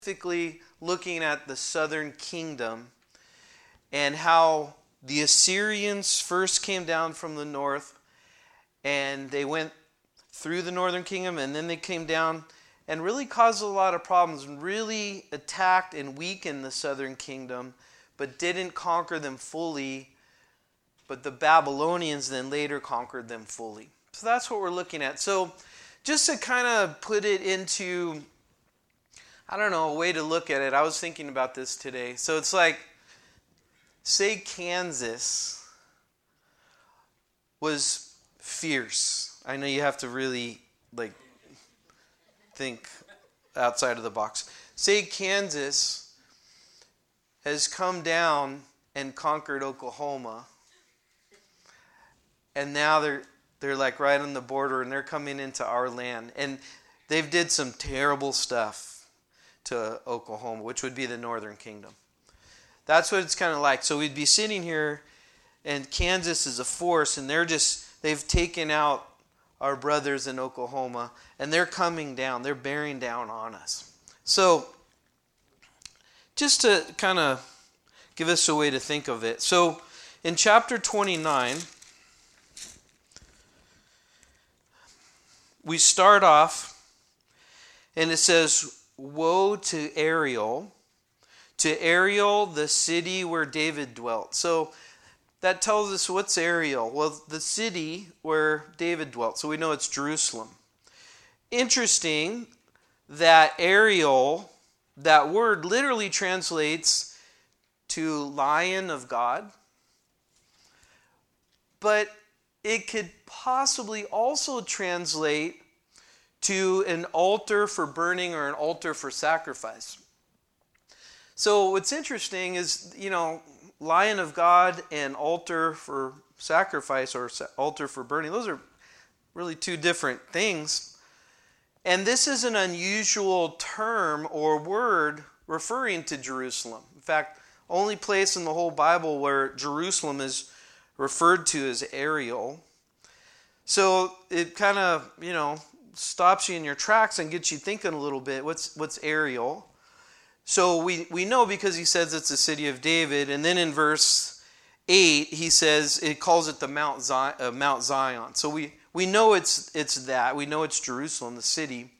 specifically looking at the southern kingdom and how the Assyrians first came down from the north and they went through the northern kingdom and then they came down and really caused a lot of problems and really attacked and weakened the southern kingdom, but didn't conquer them fully. But the Babylonians then later conquered them fully. So that's what we're looking at. So just to kind of put it into, a way to look at it, I was thinking about this today. So it's like, say Kansas was fierce. I know you have to really, think outside of the box. Say Kansas has come down and conquered Oklahoma, and now they're like right on the border, and they're coming into our land, and they've did some terrible stuff to Oklahoma, which would be the northern kingdom. That's what it's kind of like. So we'd be sitting here, and Kansas is a force, and they've taken out our brothers in Oklahoma, and they're coming down. They're bearing down on us. So just to kind of give us a way to think of it. So in chapter 29, we start off, and it says, "Woe to Ariel, the city where David dwelt." So that tells us what's Ariel. Well, the city where David dwelt. So we know it's Jerusalem. Interesting that Ariel, that word literally translates to Lion of God. But it could possibly also translate to an altar for burning or an altar for sacrifice. So what's interesting is, Lion of God and altar for sacrifice or altar for burning, those are really two different things. And this is an unusual term or word referring to Jerusalem. In fact, only place in the whole Bible where Jerusalem is referred to as Ariel. So it kind of, stops you in your tracks and gets you thinking a little bit, what's Ariel? So we know because he says it's the city of David, and then in verse 8 he says it calls it the Mount Zion. So we know it's that. We know it's Jerusalem, the city.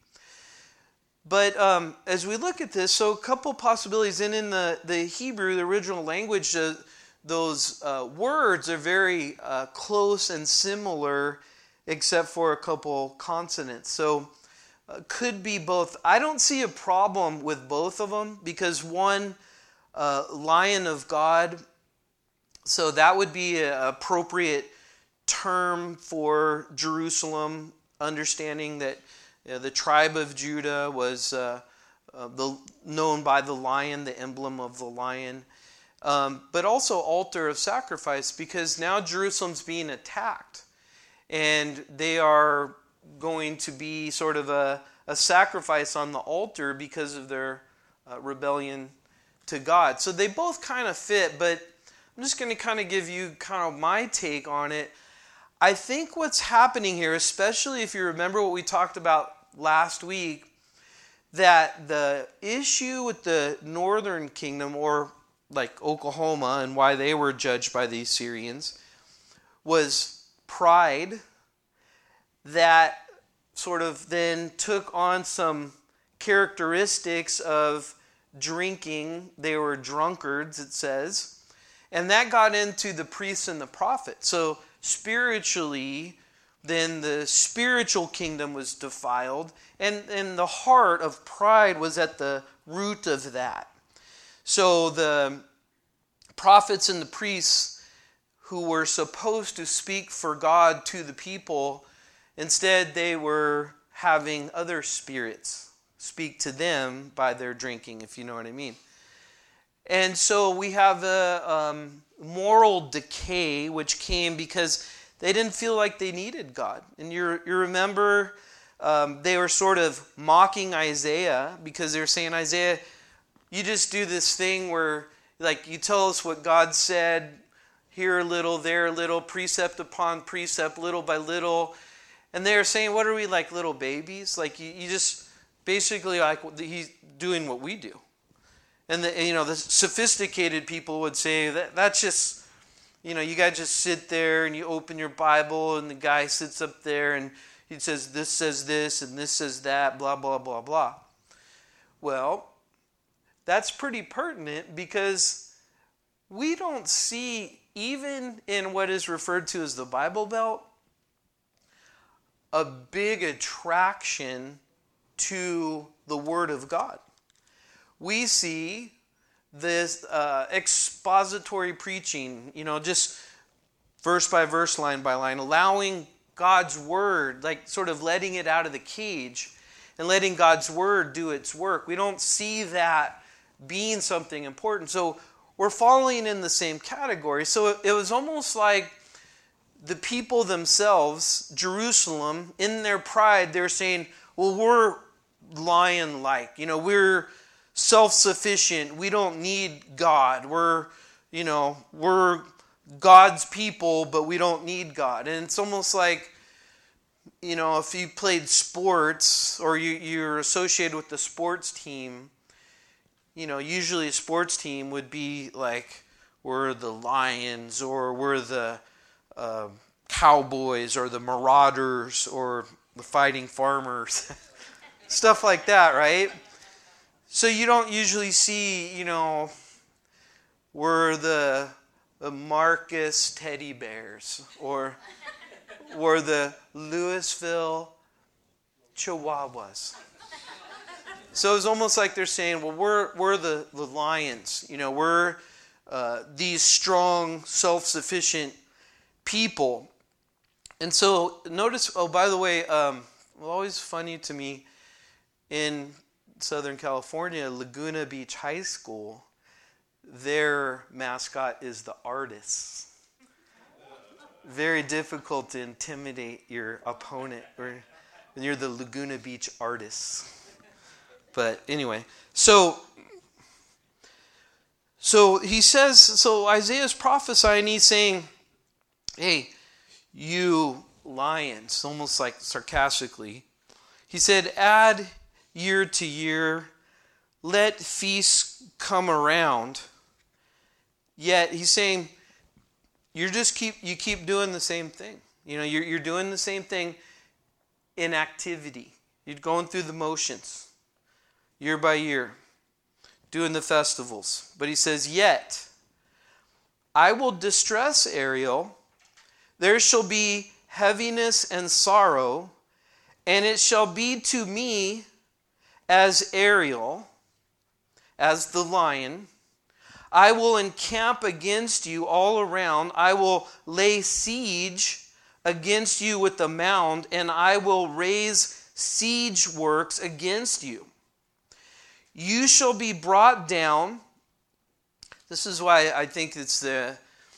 But as we look at this, so a couple possibilities. And in the Hebrew, the original language, those words are very close and similar, except for a couple consonants. So could be both. I don't see a problem with both of them, because one, Lion of God, so that would be an appropriate term for Jerusalem, understanding that the tribe of Judah was known by the lion, the emblem of the lion. But also altar of sacrifice, because now Jerusalem's being attacked, and they are going to be sort of a sacrifice on the altar because of their rebellion to God. So they both kind of fit, but I'm just going to kind of give you kind of my take on it. I think what's happening here, especially if you remember what we talked about last week, that the issue with the northern kingdom, or like Oklahoma, and why they were judged by the Assyrians, was pride that sort of then took on some characteristics of drinking. They were drunkards, it says. And that got into the priests and the prophets. So spiritually, then the spiritual kingdom was defiled. And the heart of pride was at the root of that. So the prophets and the priests who were supposed to speak for God to the people, instead they were having other spirits speak to them by their drinking, if you know what I mean. And so we have a moral decay which came because they didn't feel like they needed God. And you remember they were sort of mocking Isaiah, because they were saying, Isaiah, you just do this thing where you tell us what God said, here a little, there a little, precept upon precept, little by little. And they're saying, what are we, like little babies? You just basically like he's doing what we do. And the sophisticated people would say that's just, you guys just sit there and you open your Bible and the guy sits up there and he says this and this says that, blah, blah, blah, blah. Well, that's pretty pertinent because we don't see, even in what is referred to as the Bible Belt, a big attraction to the Word of God. We see this expository preaching, just verse by verse, line by line, allowing God's Word, like sort of letting it out of the cage and letting God's Word do its work. We don't see that being something important. So we're falling in the same category. So it was almost like the people themselves, Jerusalem, in their pride, they're saying, well, we're lion-like. We're self-sufficient. We don't need God. We're God's people, but we don't need God. And it's almost like, if you played sports or you're associated with the sports team, usually a sports team would be like, we're the Lions or we're the Cowboys or the Marauders or the Fighting Farmers. Stuff like that, right? So you don't usually see, we're the Marcus Teddy Bears or the Louisville Chihuahuas. So it's almost like they're saying, well, we're the Lions. We're these strong, self-sufficient people. And so notice, oh, by the way, always funny to me, in Southern California, Laguna Beach High School, their mascot is the Artists. Very difficult to intimidate your opponent when you're the Laguna Beach Artists. But anyway, so he says, so Isaiah's prophesying, he's saying, hey, you lions, almost like sarcastically. He said, add year to year, let feasts come around. Yet he's saying, you keep doing the same thing. You're doing the same thing in activity. You're going through the motions, year by year, doing the festivals. But he says, yet I will distress Ariel. There shall be heaviness and sorrow, and it shall be to me as Ariel, as the lion. I will encamp against you all around. I will lay siege against you with the mound, and I will raise siege works against you. You shall be brought down. This is why I think it's their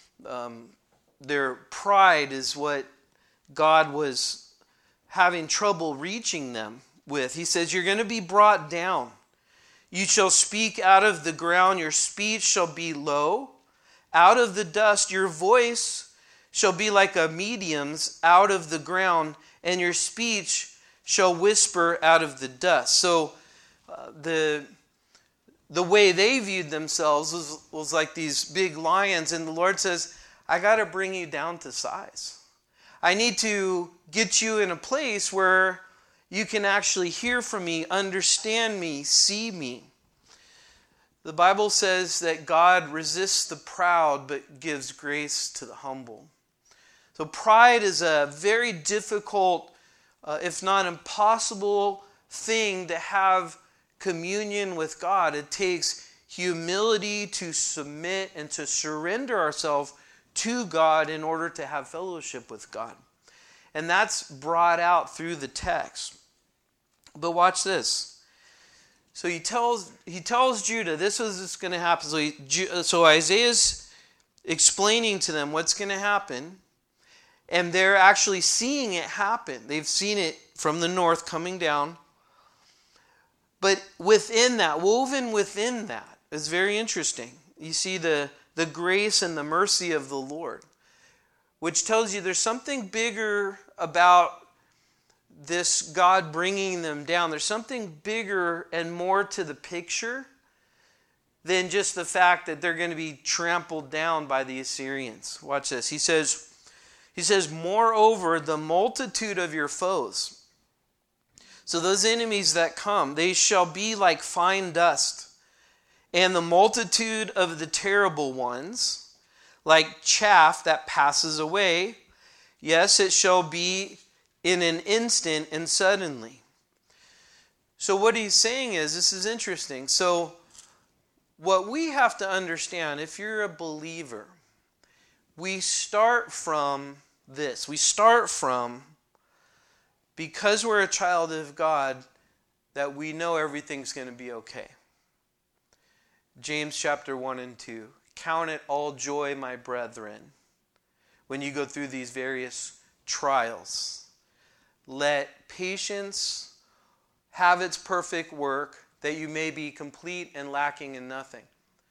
pride is what God was having trouble reaching them with. He says, you're going to be brought down. You shall speak out of the ground. Your speech shall be low. Out of the dust, your voice shall be like a medium's out of the ground, and your speech shall whisper out of the dust. So the way they viewed themselves was like these big lions, and the Lord says, I got to bring you down to size. I need to get you in a place where you can actually hear from me, understand me, see me. The Bible says that God resists the proud but gives grace to the humble. So pride is a very difficult, if not impossible, thing to have communion with God. It takes humility to submit and to surrender ourselves to God in order to have fellowship with God. And that's brought out through the text. But watch this. So he tells Judah, this is what's going to happen. So Isaiah's explaining to them what's going to happen. And they're actually seeing it happen. They've seen it from the north coming down. But within that, woven within that, is very interesting. You see the grace and the mercy of the Lord, which tells you there's something bigger about this God bringing them down. There's something bigger and more to the picture than just the fact that they're going to be trampled down by the Assyrians. Watch this. He says, moreover, the multitude of your foes. So those enemies that come, they shall be like fine dust, and the multitude of the terrible ones, like chaff that passes away. Yes, it shall be in an instant and suddenly. So what he's saying is, this is interesting. So what we have to understand, if you're a believer, we start from this. We start from, because we're a child of God, that we know everything's going to be okay. James chapter 1 and 2. Count it all joy, my brethren, when you go through these various trials. Let patience have its perfect work, that you may be complete and lacking in nothing.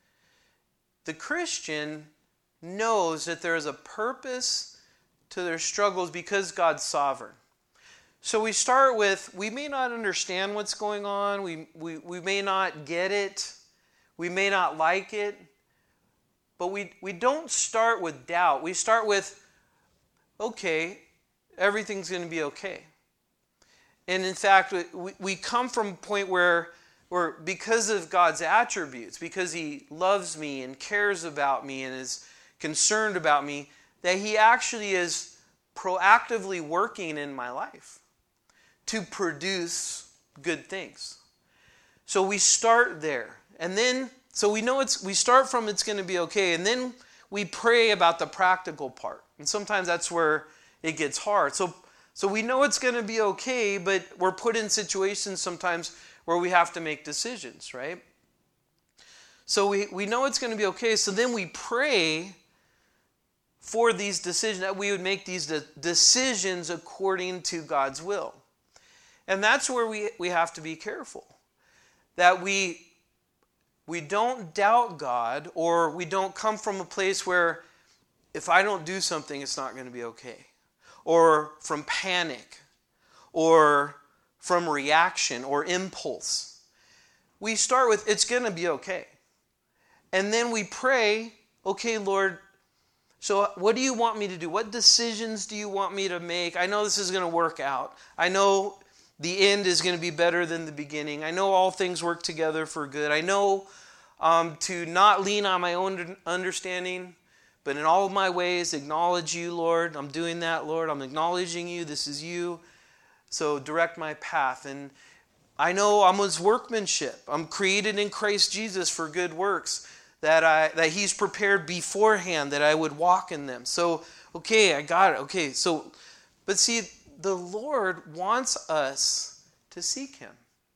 The Christian knows that there is a purpose to their struggles because God's sovereign. So we start with, we may not understand what's going on, we may not get it, we may not like it, but we don't start with doubt. We start with, okay, everything's going to be okay. And in fact, we come from a point where because of God's attributes, because He loves me and cares about me and is concerned about me, that He actually is proactively working in my life to produce good things. So we start there. And then, so we know we start from it's going to be okay. And then we pray about the practical part. And sometimes that's where it gets hard. So we know it's going to be okay, but we're put in situations sometimes where we have to make decisions, right? So we know it's going to be okay. So then we pray for these decisions, that we would make these decisions according to God's will. And that's where we have to be careful. That we don't doubt God, or we don't come from a place where if I don't do something, it's not going to be okay. Or from panic, or from reaction or impulse. We start with, it's going to be okay. And then we pray, okay, Lord, so what do you want me to do? What decisions do you want me to make? I know this is going to work out. I know the end is going to be better than the beginning. I know all things work together for good. I know to not lean on my own understanding, but in all of my ways acknowledge you, Lord. I'm doing that, Lord. I'm acknowledging you. This is you. So direct my path. And I know I'm His workmanship. I'm created in Christ Jesus for good works, that He's prepared beforehand that I would walk in them. So, okay, I got it. Okay, so, but see, the Lord wants us to seek Him.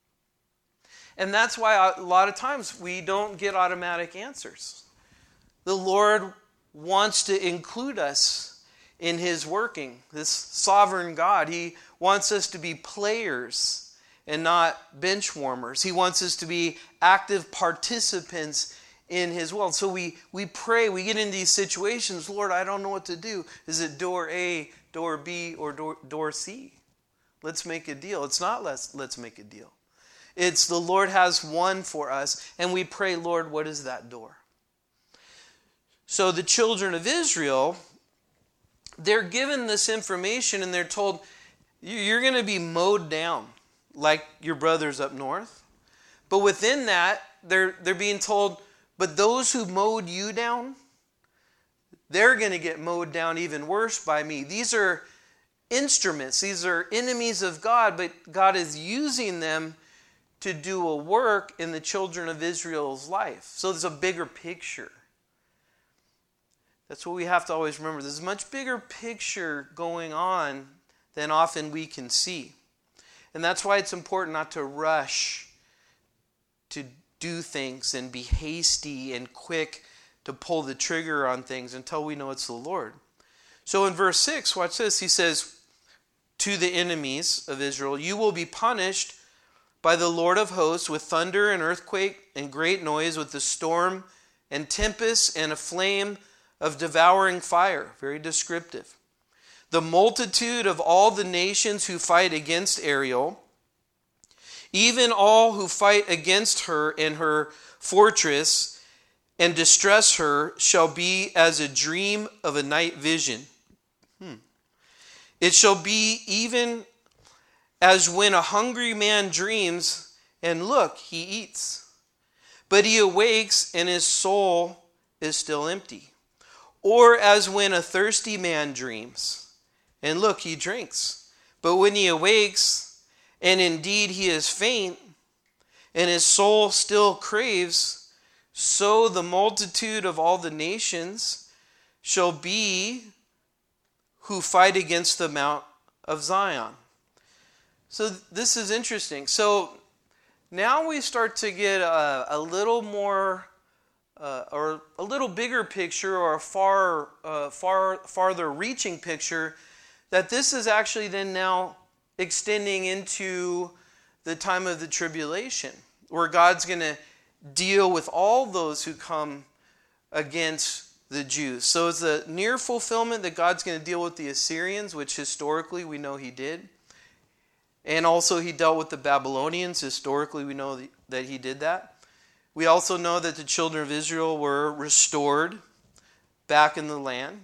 And that's why a lot of times we don't get automatic answers. The Lord wants to include us in His working. This sovereign God, He wants us to be players and not bench warmers. He wants us to be active participants in His will. So we pray, we get into these situations, Lord, I don't know what to do. Is it door A, door B, or door C? Let's make a deal. It's not let's make a deal. It's the Lord has one for us, and we pray, Lord, what is that door? So the children of Israel, they're given this information and they're told, you're going to be mowed down like your brothers up north. But within that, they're being told, but those who mowed you down, they're going to get mowed down even worse by me. These are instruments. These are enemies of God, but God is using them to do a work in the children of Israel's life. So there's a bigger picture. That's what we have to always remember. There's a much bigger picture going on than often we can see. And that's why it's important not to rush to do things and be hasty and quick to pull the trigger on things until we know it's the Lord. So in verse 6, watch this. He says, to the enemies of Israel, you will be punished by the Lord of hosts with thunder and earthquake and great noise, with the storm and tempest and a flame of devouring fire. Very descriptive. the multitude of all the nations who fight against Ariel, even all who fight against her and her fortress and distress her, shall be as a dream of a night vision. It shall be even as when a hungry man dreams, and look, he eats. But he awakes, and his soul is still empty. Or as when a thirsty man dreams, and look, he drinks. But when he awakes, and indeed he is faint, and his soul still craves, so the multitude of all the nations shall be who fight against the Mount of Zion. So this is interesting. So now we start to get a little more, or a little bigger picture, or a farther reaching picture, that this is actually then now extending into the time of the tribulation, where God's going to deal with all those who come against the Jews. So it's a near fulfillment that God's going to deal with the Assyrians, which historically we know he did. And also he dealt with the Babylonians. Historically we know that he did that. We also know that the children of Israel were restored back in the land.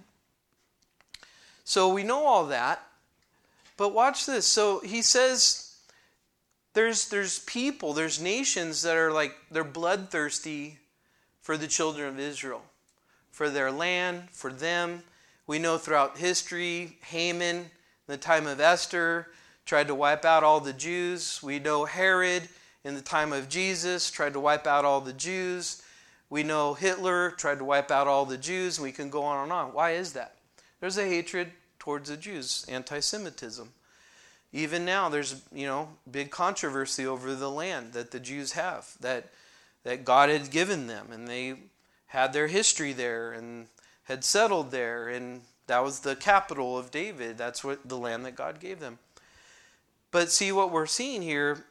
So we know all that. But watch this. So he says there's people, there's nations that are like, they're bloodthirsty for the children of Israel, for their land, for them. We know throughout history, Haman, in the time of Esther, tried to wipe out all the Jews. We know Herod, in the time of Jesus, tried to wipe out all the Jews. We know Hitler tried to wipe out all the Jews. We can go on and on. Why is that? There's a hatred towards the Jews, anti-Semitism. Even now, there's big controversy over the land that the Jews have, that God had given them, and they had their history there and had settled there, and that was the capital of David. That's what the land that God gave them. But see, what we're seeing here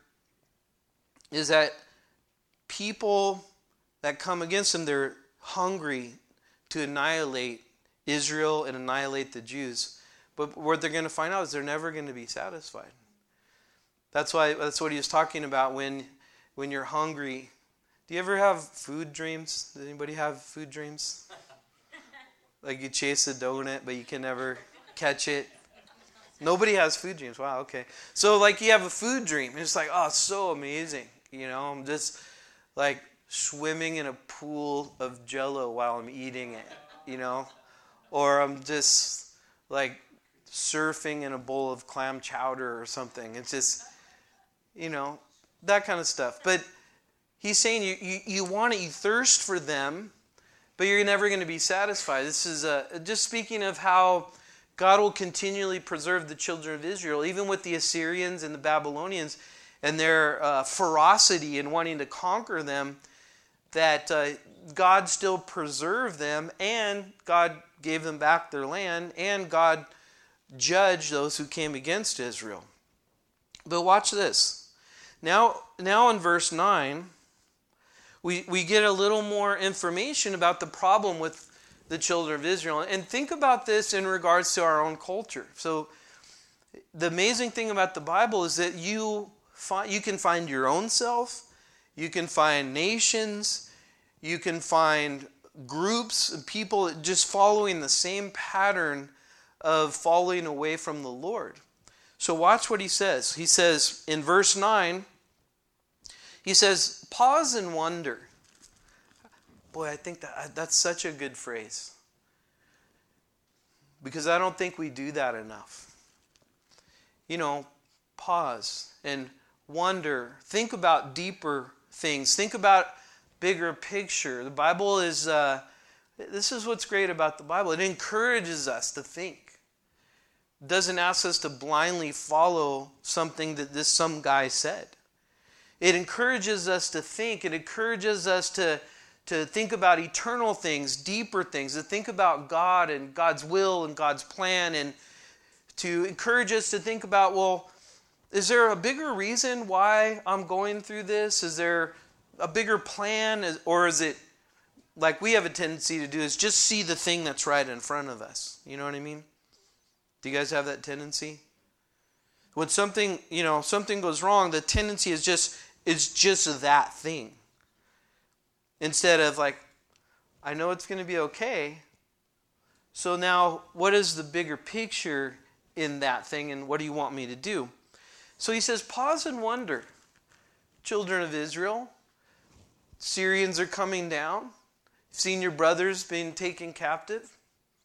is that people that come against them, they're hungry to annihilate Israel and annihilate the Jews. But what they're going to find out is they're never going to be satisfied. That's what he was talking about when you're hungry. Do you ever have food dreams? Does anybody have food dreams? Like you chase a donut, but you can never catch it. Nobody has food dreams. Wow, okay. So like you have a food dream. And it's like, oh, it's so amazing. I'm just like swimming in a pool of Jell-O while I'm eating it, Or I'm just like surfing in a bowl of clam chowder or something. It's just, that kind of stuff. But he's saying you want it, you thirst for them, but you're never going to be satisfied. This is just speaking of how God will continually preserve the children of Israel, even with the Assyrians and the Babylonians and their ferocity in wanting to conquer them, that God still preserved them, and God gave them back their land, and God judged those who came against Israel. But watch this. Now in verse 9, we get a little more information about the problem with the children of Israel. And think about this in regards to our own culture. So the amazing thing about the Bible is that you can find your own self, you can find nations, you can find groups of people just following the same pattern of falling away from the Lord. So watch what he says. He says in verse 9, he says, pause and wonder. Boy, I think that's such a good phrase. Because I don't think we do that enough. Pause and wonder. Think about deeper things. Think about bigger picture. The Bible is, this is what's great about the Bible. It encourages us to think. It doesn't ask us to blindly follow something that some guy said. It encourages us to think. It encourages us to think about eternal things, deeper things, to think about God and God's will and God's plan, and to encourage us to think about, well, is there a bigger reason why I'm going through this? Is there a bigger plan? Or is it like we have a tendency to do, is just see the thing that's right in front of us? You know what I mean? Do you guys have that tendency? When something goes wrong, the tendency is just that thing. Instead of like, I know it's going to be okay. So now, what is the bigger picture in that thing, and what do you want me to do? So he says, pause and wonder, children of Israel. Syrians are coming down. You've seen your brothers being taken captive.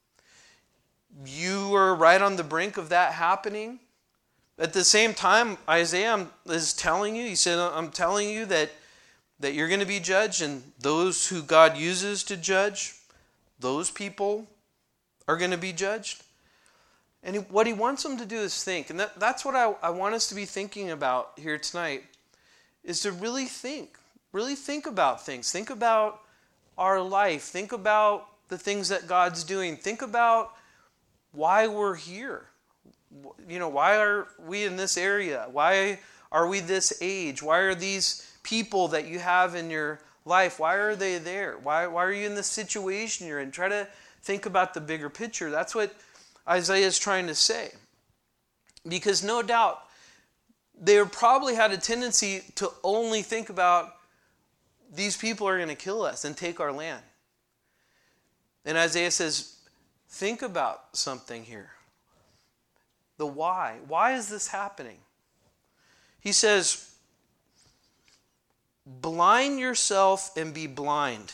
You are right on the brink of that happening. At the same time, Isaiah is telling you, he said, I'm telling you that you're going to be judged, and those who God uses to judge, those people are going to be judged. And what he wants them to do is think. And that's what I want us to be thinking about here tonight, is to really think about things. Think about our life. Think about the things that God's doing. Think about why we're here. Why are we in this area? Why are we this age? Why are these people that you have in your life, why are they there? Why are you in the situation you're in? Try to think about the bigger picture. That's what Isaiah is trying to say. Because no doubt, they probably had a tendency to only think about these people are going to kill us and take our land. And Isaiah says, think about something here. The why. Why is this happening? He says, blind yourself and be blind.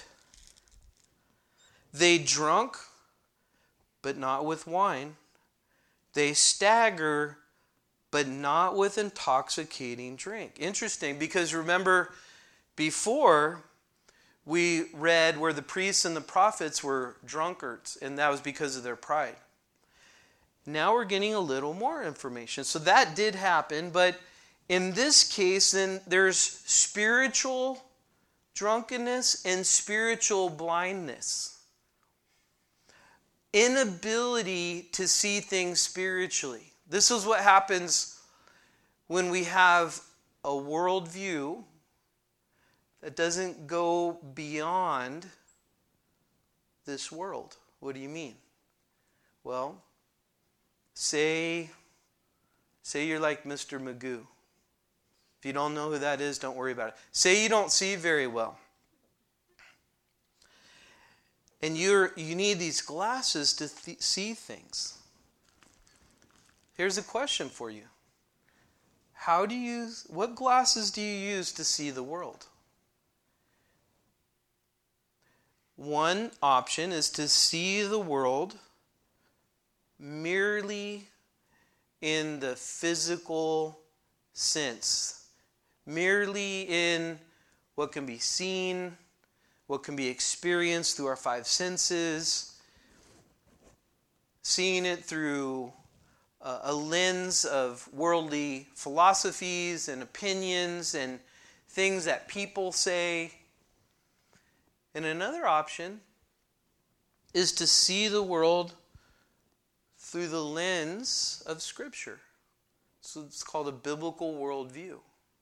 They drunk, but not with wine. They stagger, but not with intoxicating drink. Interesting, because remember, before we read where the priests and the prophets were drunkards, and that was because of their pride. Now we're getting a little more information. So that did happen, but in this case, then there's spiritual drunkenness and spiritual blindness. Inability to see things spiritually. This is what happens when we have a worldview that doesn't go beyond this world. What do you mean? Well, say you're like Mr. Magoo. If you don't know who that is, don't worry about it. Say you don't see very well. And you need these glasses to see things. Here's a question for you. What glasses do you use to see the world? One option is to see the world merely in the physical sense. Merely in what can be seen, what can be experienced through our five senses. Seeing it through a lens of worldly philosophies and opinions and things that people say. And another option is to see the world through the lens of Scripture. So it's called a biblical worldview.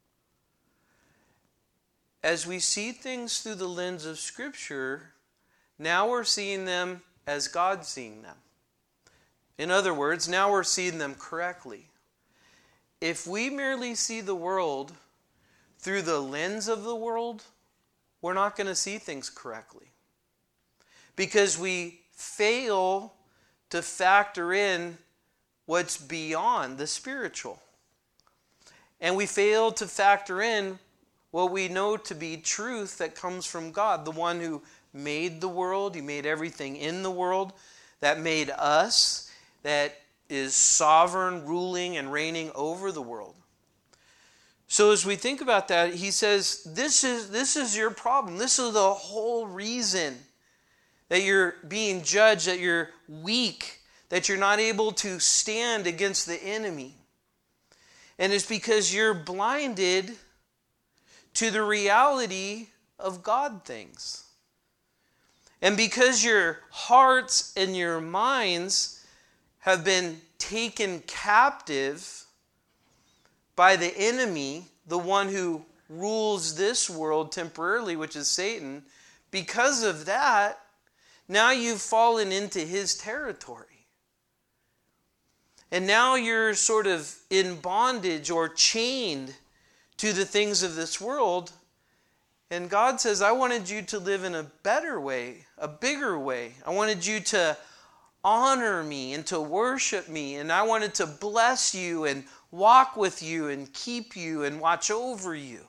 As we see things through the lens of Scripture, now we're seeing them as God's seeing them. In other words, now we're seeing them correctly. If we merely see the world through the lens of the world, we're not going to see things correctly. Because we fail to factor in what's beyond the spiritual. And we fail to factor in what we know to be truth that comes from God, the one who made the world, He made everything in the world, that made us, that is sovereign, ruling, and reigning over the world. So as we think about that, he says, this is your problem. This is the whole reason that you're being judged, that you're weak, that you're not able to stand against the enemy. And it's because you're blinded to the reality of God things. And because your hearts and your minds have been taken captive by the enemy, the one who rules this world temporarily, which is Satan, because of that, now you've fallen into his territory. And now you're sort of in bondage or chained to the things of this world. And God says, I wanted you to live in a better way, a bigger way. I wanted you to honor me and to worship me. And I wanted to bless you and walk with you and keep you and watch over you.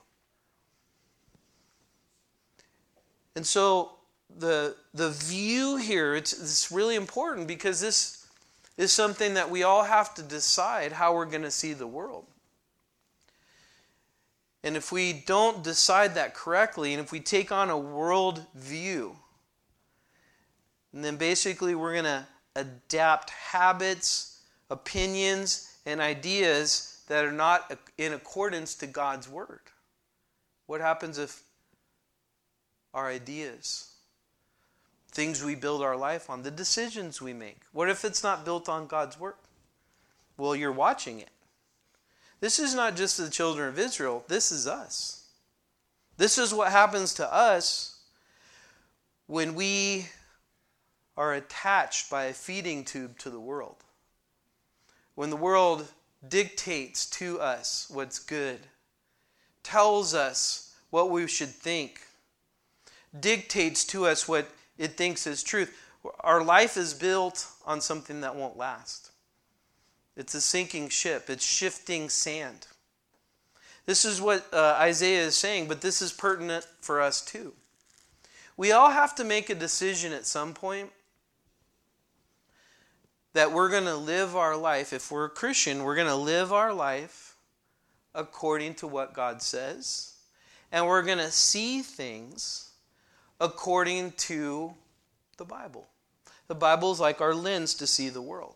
And so the view here, it's really important, because this is something that we all have to decide how we're going to see the world. And if we don't decide that correctly, and if we take on a world view, and then basically we're going to adapt habits, opinions, and ideas that are not in accordance to God's Word. What happens if our ideas, things we build our life on, the decisions we make, what if it's not built on God's Word? Well, you're watching it. This is not just the children of Israel. This is us. This is what happens to us when we are attached by a feeding tube to the world. When the world dictates to us what's good, tells us what we should think, dictates to us what it thinks is truth. Our life is built on something that won't last. It's a sinking ship. It's shifting sand. This is what Isaiah is saying, but this is pertinent for us too. We all have to make a decision at some point that we're going to live our life. If we're a Christian, we're going to live our life according to what God says. And we're going to see things according to the Bible. The Bible is like our lens to see the world.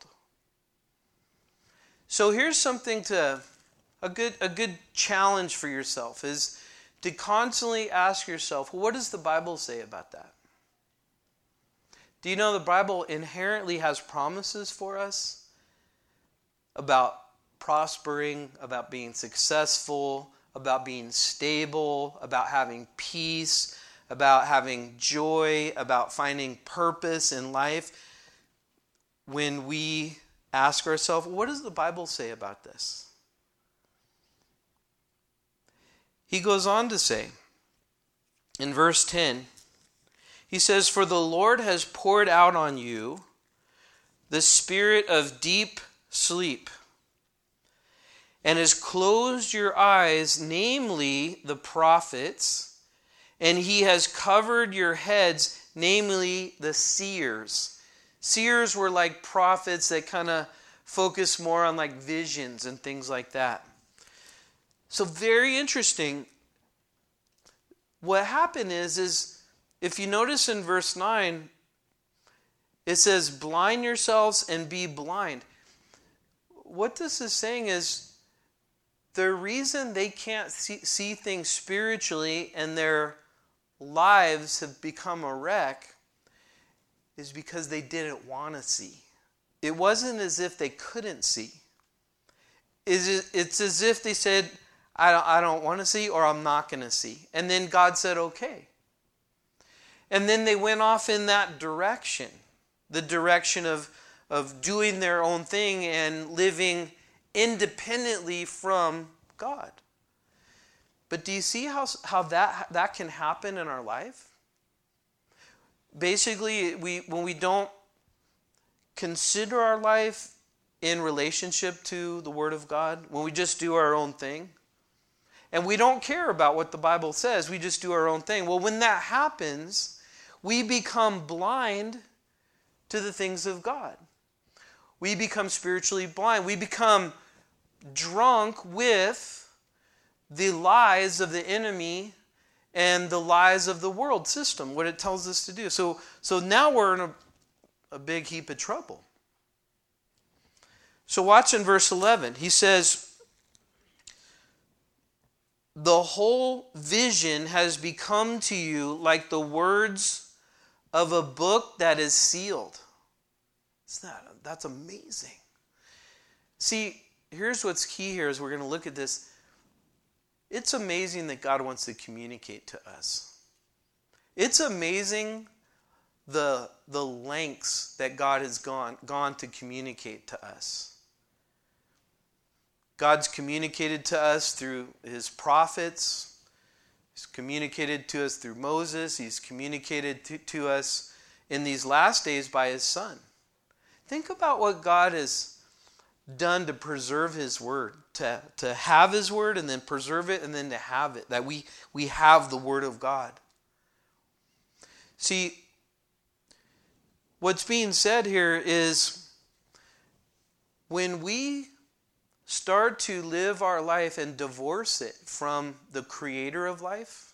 So here's something a good challenge for yourself is to constantly ask yourself, what does the Bible say about that? Do you know the Bible inherently has promises for us about prospering, about being successful, about being stable, about having peace, about having joy, about finding purpose in life? When we ask ourselves, what does the Bible say about this? He goes on to say, in verse 10, he says, "For the Lord has poured out on you the spirit of deep sleep, and has closed your eyes, namely the prophets, and he has covered your heads, namely the seers." Seers were like prophets that kind of focus more on like visions and things like that. So very interesting. What happened is if you notice in verse 9, it says, blind yourselves and be blind. What this is saying is the reason they can't see things spiritually and their lives have become a wreck is because they didn't want to see. It wasn't as if they couldn't see. It's as if they said, I don't want to see, or I'm not going to see. And then God said, okay. And then they went off in that direction. The direction of doing their own thing and living independently from God. But do you see how that can happen in our life? Basically, when we don't consider our life in relationship to the Word of God, when we just do our own thing, and we don't care about what the Bible says, we just do our own thing. Well, when that happens, we become blind to the things of God. We become spiritually blind. We become drunk with the lies of the enemy and the lies of the world system, what it tells us to do. So now we're in a big heap of trouble. So watch in verse 11. He says, the whole vision has become to you like the words of a book that is sealed. That's amazing. See, here's what's key here as we're going to look at this. It's amazing that God wants to communicate to us. It's amazing the lengths that God has gone to communicate to us. God's communicated to us through his prophets. He's communicated to us through Moses. He's communicated to us in these last days by his Son. Think about what God has done to preserve his word, to have his word and then preserve it and then to have it, that we have the word of God. See, what's being said here is when we start to live our life and divorce it from the creator of life,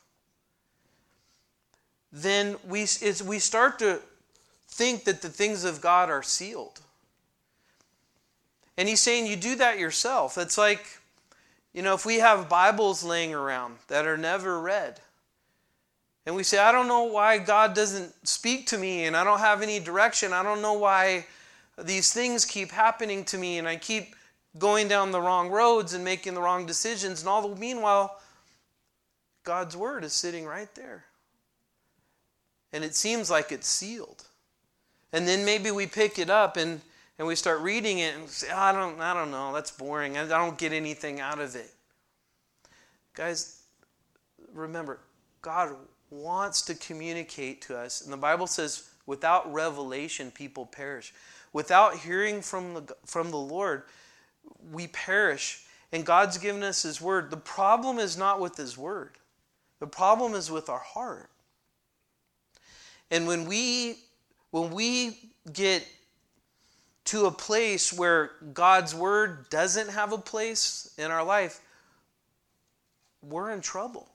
then we start to think that the things of God are sealed. And he's saying you do that yourself. It's like, if we have Bibles laying around that are never read, and we say, I don't know why God doesn't speak to me, and I don't have any direction. I don't know why these things keep happening to me, and I keep going down the wrong roads and making the wrong decisions. And all the meanwhile, God's word is sitting right there. And it seems like it's sealed. And then maybe we pick it up and we start reading it and say, I don't know, that's boring. I don't get anything out of it. Guys, remember, God wants to communicate to us. And the Bible says, without revelation, people perish. Without hearing from the Lord, we perish. And God's given us his word. The problem is not with his word. The problem is with our heart. And when we get to a place where God's word doesn't have a place in our life, we're in trouble.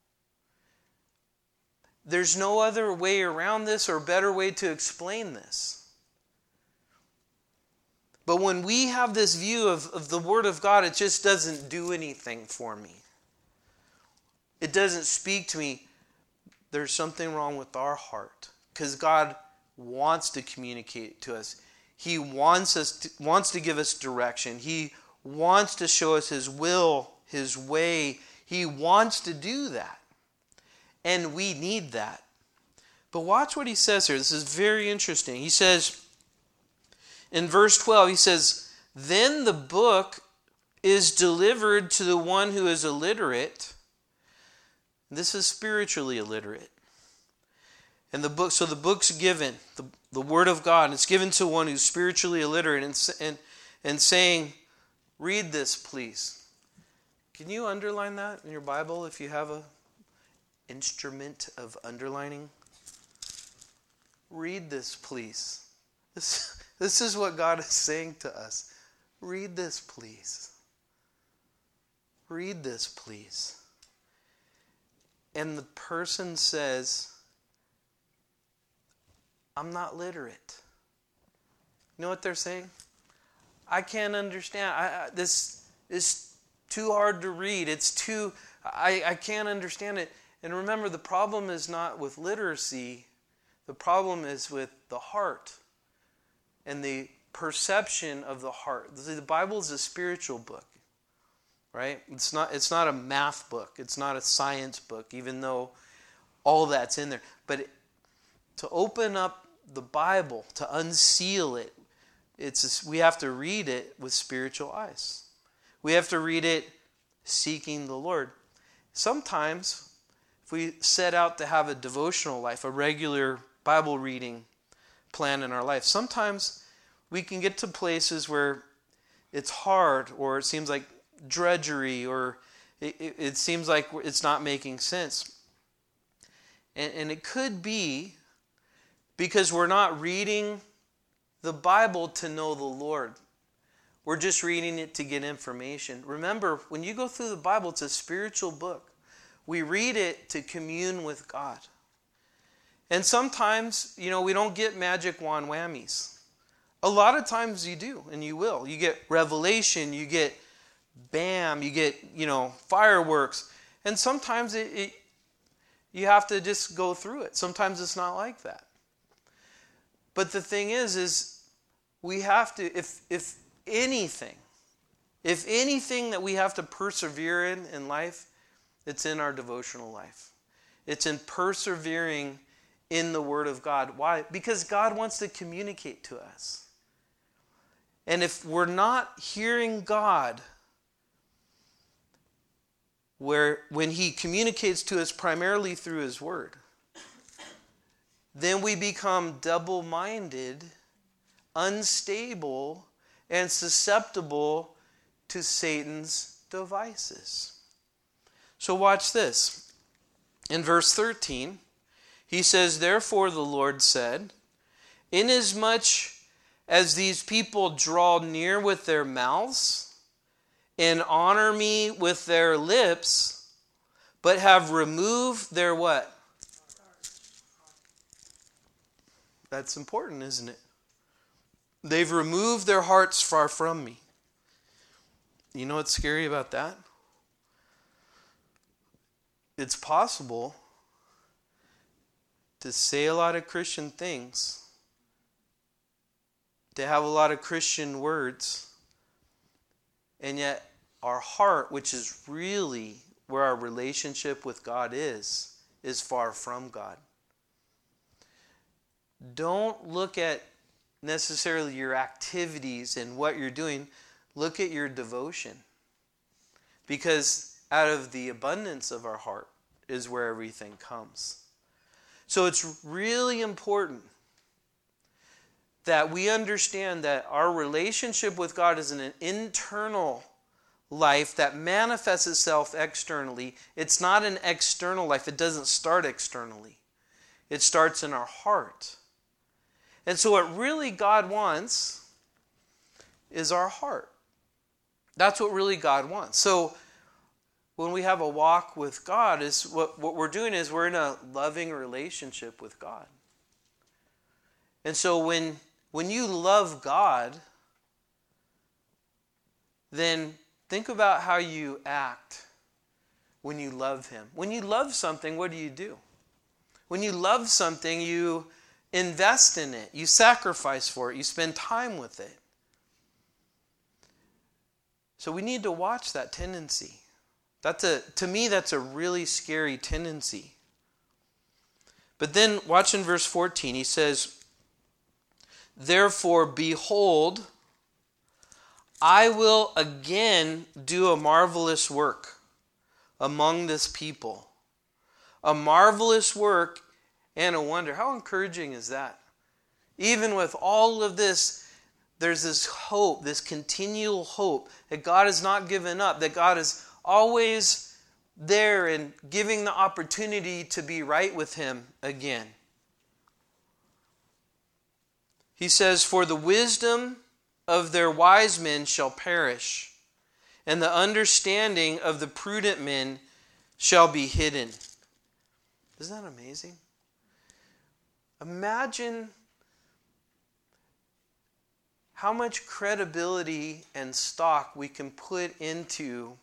There's no other way around this or better way to explain this. But when we have this view of the Word of God, it just doesn't do anything for me. It doesn't speak to me. There's something wrong with our heart. Because God wants to communicate to us. He wants to give us direction. He wants to show us his will, his way. He wants to do that. And we need that. But watch what he says here. This is very interesting. He says, in verse 12, he says, then the book is delivered to the one who is illiterate. This is spiritually illiterate. And the book's given, the Word of God, and it's given to one who's spiritually illiterate and saying, read this, please. Can you underline that in your Bible if you have an instrument of underlining? Read this, please. This is what God is saying to us. Read this, please. Read this, please. And the person says, I'm not literate. You know what they're saying? I can't understand. This is too hard to read. I can't understand it. And remember, the problem is not with literacy. The problem is with the heart and the perception of the heart. The Bible is a spiritual book, right? It's not a math book. It's not a science book, even though all that's in there. But to open up the Bible, to unseal it, we have to read it with spiritual eyes. We have to read it seeking the Lord. Sometimes, if we set out to have a devotional life, a regular Bible reading plan in our life, sometimes we can get to places where it's hard, or it seems like drudgery, or it seems like it's not making sense. And it could be because we're not reading the Bible to know the Lord. We're just reading it to get information. Remember, when you go through the Bible, it's a spiritual book. We read it to commune with God. And sometimes, we don't get magic wand whammies. A lot of times you do, and you will. You get revelation, you get bam, you get, fireworks. And sometimes you have to just go through it. Sometimes it's not like that. But the thing is we have to, if anything that we have to persevere in life, it's in our devotional life. It's in persevering in the Word of God. Why? Because God wants to communicate to us. And if we're not hearing God when he communicates to us primarily through his word, then we become double-minded, unstable, and susceptible to Satan's devices. So watch this. In verse 13, he says, "Therefore the Lord said, inasmuch as these people draw near with their mouths and honor me with their lips, but have removed their" what? That's important, isn't it? They've removed their hearts far from me. You know what's scary about that? It's possible to say a lot of Christian things, to have a lot of Christian words, and yet our heart, which is really where our relationship with God is far from God. Don't look at necessarily your activities and what you're doing. Look at your devotion. Because out of the abundance of our heart is where everything comes. So it's really important that we understand that our relationship with God is an internal life that manifests itself externally. It's not an external life. It doesn't start externally. It starts in our heart. And so what really God wants is our heart. That's what really God wants. So when we have a walk with God, is what we're doing is we're in a loving relationship with God. And so when you love God, then think about how you act when you love Him. When you love something, what do? When you love something, you invest in it. You sacrifice for it. You spend time with it. So we need to watch that tendency. To me, that's a really scary tendency. But then watch in verse 14. He says, "Therefore, behold, I will again do a marvelous work among this people." A marvelous work and a wonder. How encouraging is that? Even with all of this, there's this hope, this continual hope that God has not given up, that God is always there and giving the opportunity to be right with Him again. He says, "For the wisdom of their wise men shall perish, and the understanding of the prudent men shall be hidden." Isn't that amazing? Imagine how much credibility and stock we can put into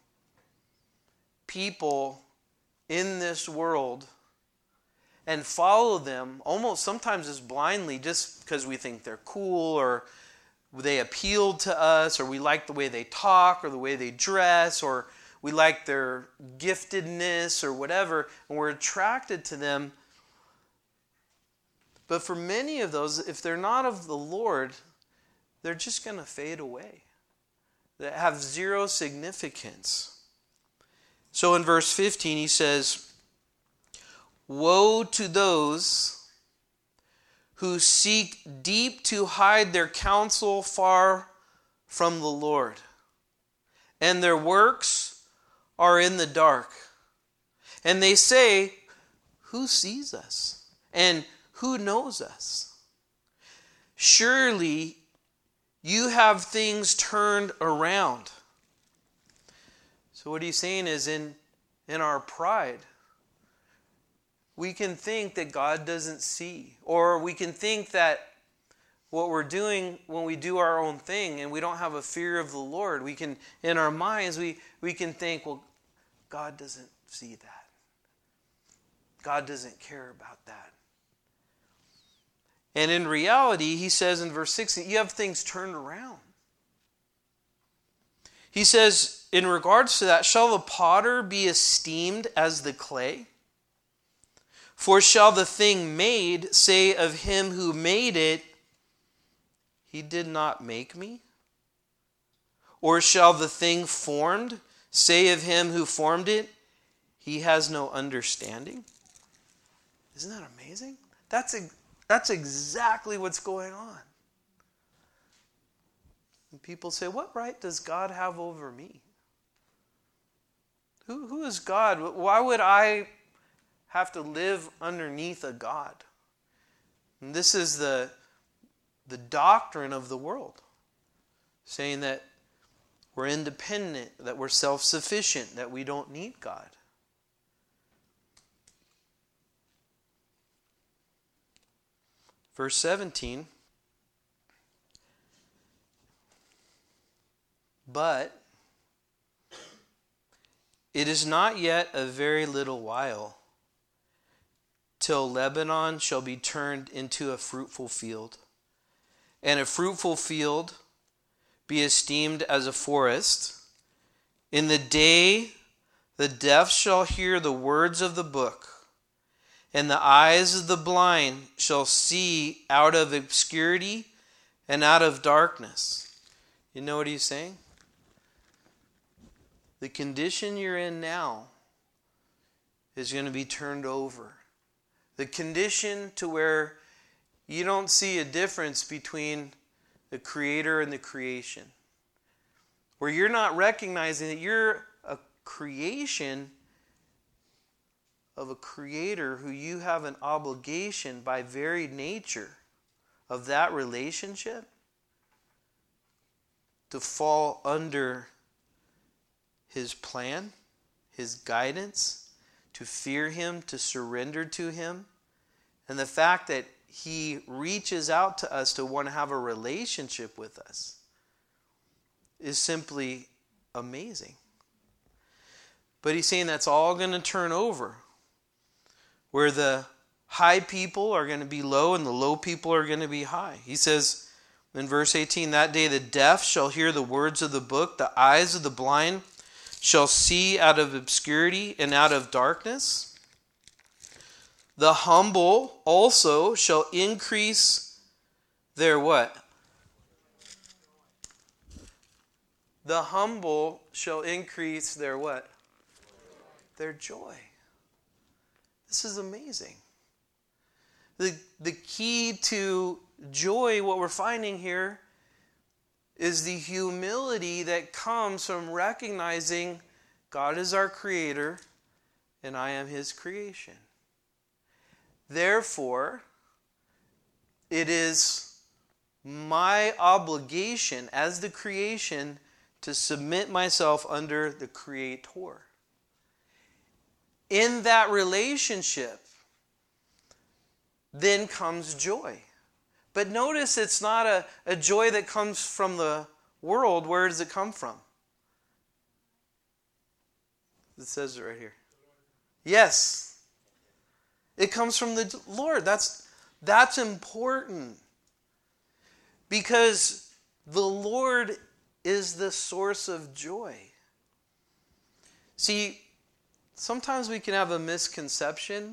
people in this world and follow them almost sometimes as blindly just because we think they're cool or they appeal to us or we like the way they talk or the way they dress or we like their giftedness or whatever, and we're attracted to them. But for many of those, if they're not of the Lord, they're just going to fade away. They have zero significance. So in verse 15 he says, "Woe to those who seek deep to hide their counsel far from the Lord, and their works are in the dark. And they say, who sees us? And who knows us? Surely you have things turned around." So what he's saying is in our pride, we can think that God doesn't see. Or we can think that what we're doing when we do our own thing and we don't have a fear of the Lord, we can, in our minds, we can think, well, God doesn't see that. God doesn't care about that. And in reality, he says in verse 16, you have things turned around. He says, in regards to that, "Shall the potter be esteemed as the clay? For shall the thing made say of him who made it, he did not make me? Or shall the thing formed say of him who formed it, he has no understanding? Isn't that amazing? That's exactly what's going on. And people say, what right does God have over me? Who is God? Why would I have to live underneath a God? And this is the doctrine of the world, saying that we're independent, that we're self-sufficient, that we don't need God. Verse 17, but it is not yet a very little while till Lebanon shall be turned into a fruitful field, and a fruitful field be esteemed as a forest. In the day the deaf shall hear the words of the book, and the eyes of the blind shall see out of obscurity and out of darkness. You know what he's saying? The condition you're in now is going to be turned over. The condition to where you don't see a difference between the Creator and the creation. Where you're not recognizing that you're a creation of a Creator who you have an obligation by very nature of that relationship to fall under His plan, His guidance, to fear Him, to surrender to Him. And the fact that He reaches out to us to want to have a relationship with us is simply amazing. But he's saying that's all going to turn over. Where the high people are going to be low and the low people are going to be high. He says in verse 18, that day the deaf shall hear the words of the book, the eyes of the blind shall see out of obscurity and out of darkness. The humble also shall increase their what? The humble shall increase their what? Their joy. This is amazing. The key to joy, what we're finding here, is the humility that comes from recognizing God is our Creator and I am His creation. Therefore, it is my obligation as the creation to submit myself under the Creator. In that relationship, then comes joy. But notice it's not a joy that comes from the world. Where does it come from? It says it right here. Yes. It comes from the Lord. That's important. Because the Lord is the source of joy. See, sometimes we can have a misconception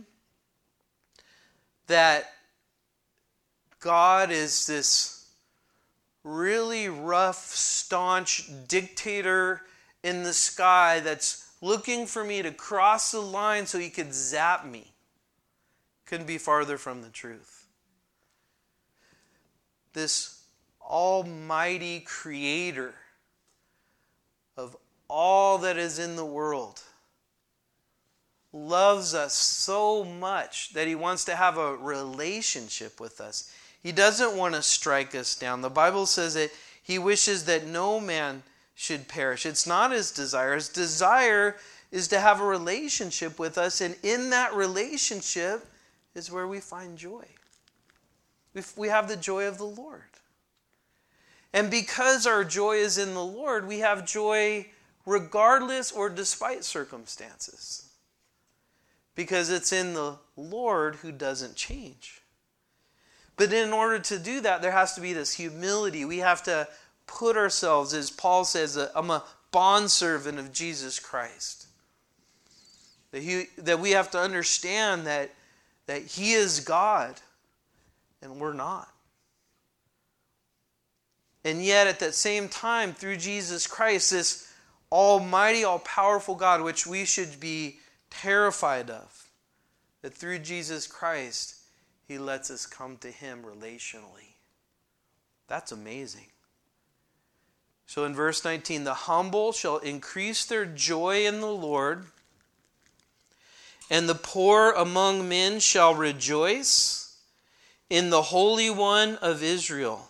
that God is this really rough, staunch dictator in the sky that's looking for me to cross the line so He could zap me. Couldn't be farther from the truth. This almighty Creator of all that is in the world loves us so much that He wants to have a relationship with us. He doesn't want to strike us down. The Bible says that He wishes that no man should perish. It's not His desire. His desire is to have a relationship with us, and in that relationship is where we find joy. We have the joy of the Lord. And because our joy is in the Lord, we have joy regardless or despite circumstances. Because it's in the Lord who doesn't change. But in order to do that, there has to be this humility. We have to put ourselves, as Paul says, I'm a bondservant of Jesus Christ. That we have to understand that He is God and we're not. And yet at that same time, through Jesus Christ, this almighty, all-powerful God, which we should be terrified of. That through Jesus Christ, he lets us come to him relationally. That's amazing. So in verse 19, the humble shall increase their joy in the Lord, and the poor among men shall rejoice in the Holy One of Israel.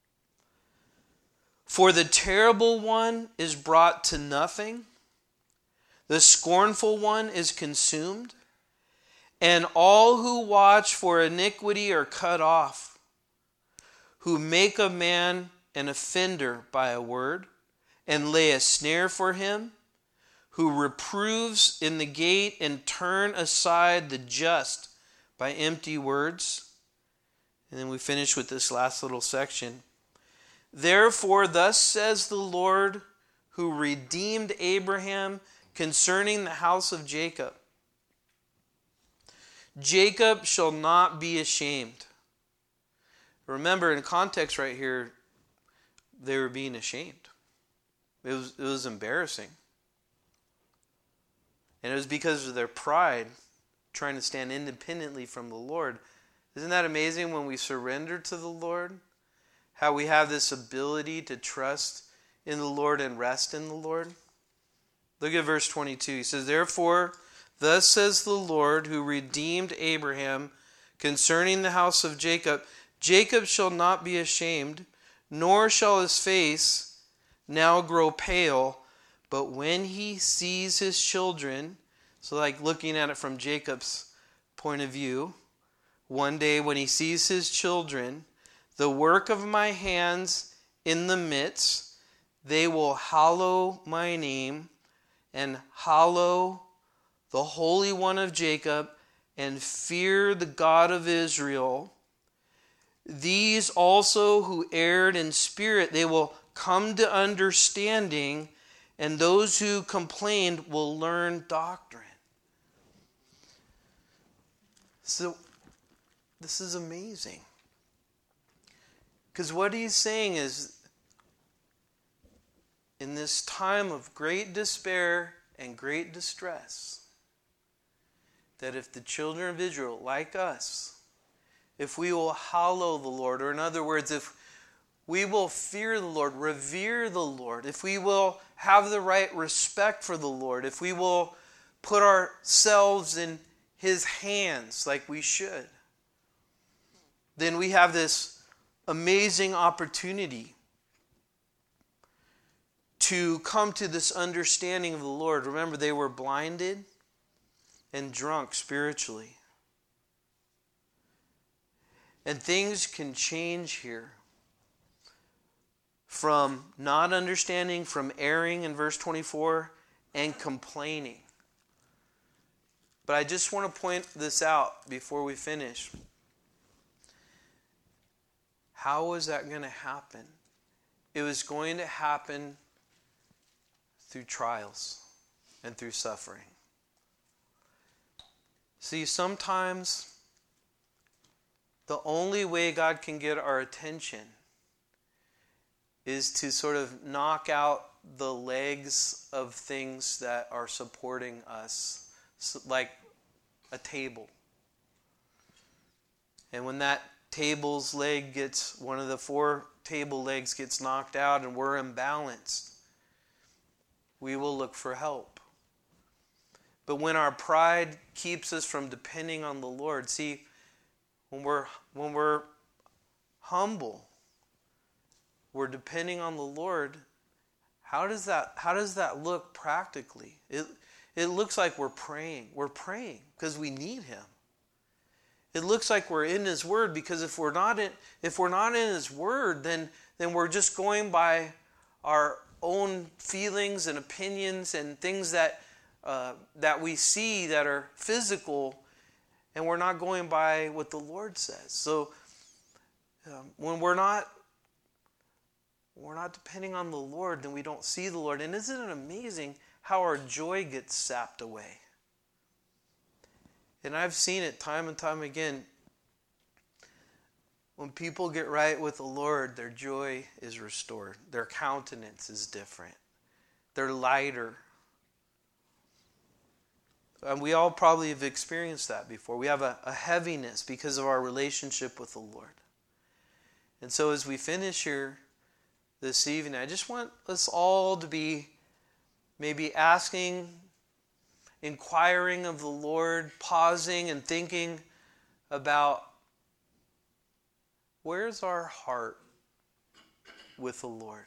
For the terrible one is brought to nothing, the scornful one is consumed, and all who watch for iniquity are cut off, who make a man an offender by a word, and lay a snare for him, who reproves in the gate and turn aside the just by empty words. And then we finish with this last little section. Therefore, thus says the Lord, who redeemed Abraham concerning the house of Jacob. Jacob shall not be ashamed. Remember, in context right here, they were being ashamed. It was embarrassing. And it was because of their pride, trying to stand independently from the Lord. Isn't that amazing when we surrender to the Lord? How we have this ability to trust in the Lord and rest in the Lord? Look at verse 22. He says, Therefore, thus says the Lord, who redeemed Abraham concerning the house of Jacob, Jacob shall not be ashamed, nor shall his face now grow pale, but when he sees his children, so like looking at it from Jacob's point of view, one day when he sees his children, the work of my hands in the midst, they will hallow my name and hallow the Holy One of Jacob and fear the God of Israel. These also who erred in spirit, they will come to understanding, and those who complained will learn doctrine. So, this is amazing. Because what he's saying is, in this time of great despair and great distress, that if the children of Israel, like us, if we will hallow the Lord, or in other words, if we will fear the Lord, revere the Lord, if we will have the right respect for the Lord, if we will put ourselves in his hands like we should, then we have this amazing opportunity to come to this understanding of the Lord. Remember, they were blinded and drunk spiritually. And things can change here. From not understanding, from erring in verse 24, and complaining. But I just want to point this out before we finish. How was that going to happen? It was going to happen through trials and through suffering. See, sometimes the only way God can get our attention is to sort of knock out the legs of things that are supporting us, like a table. And when that table's leg gets, one of the four table legs gets knocked out and we're imbalanced, we will look for help. But when our pride keeps us from depending on the Lord, see, when we're humble, we're depending on the Lord. How does that look practically? It looks like we're praying. We're praying because we need him. It looks like we're in his word, because if we're not in his word, then we're just going by our own feelings and opinions and things that we see that are physical, and we're not going by what the Lord says. So when we're not depending on the Lord, then we don't see the Lord. And isn't it amazing how our joy gets sapped away? And I've seen it time and time again. When people get right with the Lord, their joy is restored. Their countenance is different. They're lighter. We all probably have experienced that before. We have a heaviness because of our relationship with the Lord. And so as we finish here this evening, I just want us all to be maybe asking, inquiring of the Lord, pausing and thinking about, where's our heart with the Lord?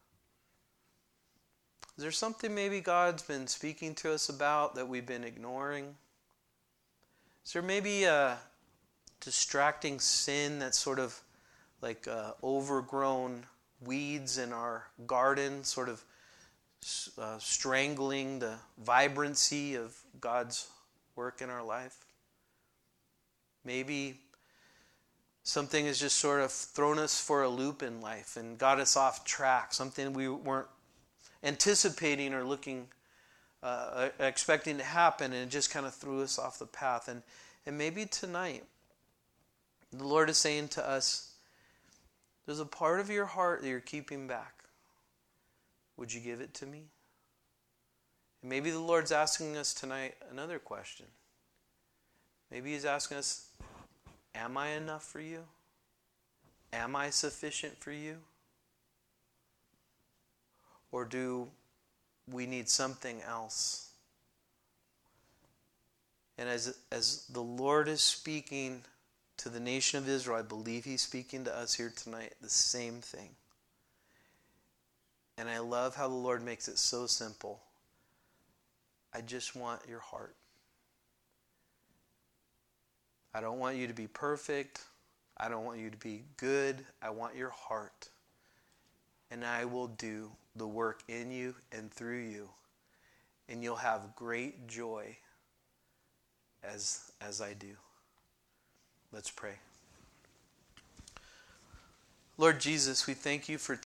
Is there something maybe God's been speaking to us about that we've been ignoring? Is there maybe a distracting sin that's sort of like overgrown weeds in our garden, sort of strangling the vibrancy of God's work in our life? Maybe something has just sort of thrown us for a loop in life and got us off track, something we weren't anticipating or looking, expecting to happen, and it just kind of threw us off the path. And maybe tonight, the Lord is saying to us, there's a part of your heart that you're keeping back. Would you give it to me? And maybe the Lord's asking us tonight another question. Maybe He's asking us, am I enough for you? Am I sufficient for you? Or do we need something else? And as the Lord is speaking to the nation of Israel, I believe He's speaking to us here tonight the same thing. And I love how the Lord makes it so simple. I just want your heart. I don't want you to be perfect. I don't want you to be good. I want your heart. And I will do the work in you and through you. And you'll have great joy as I do. Let's pray. Lord Jesus, we thank you for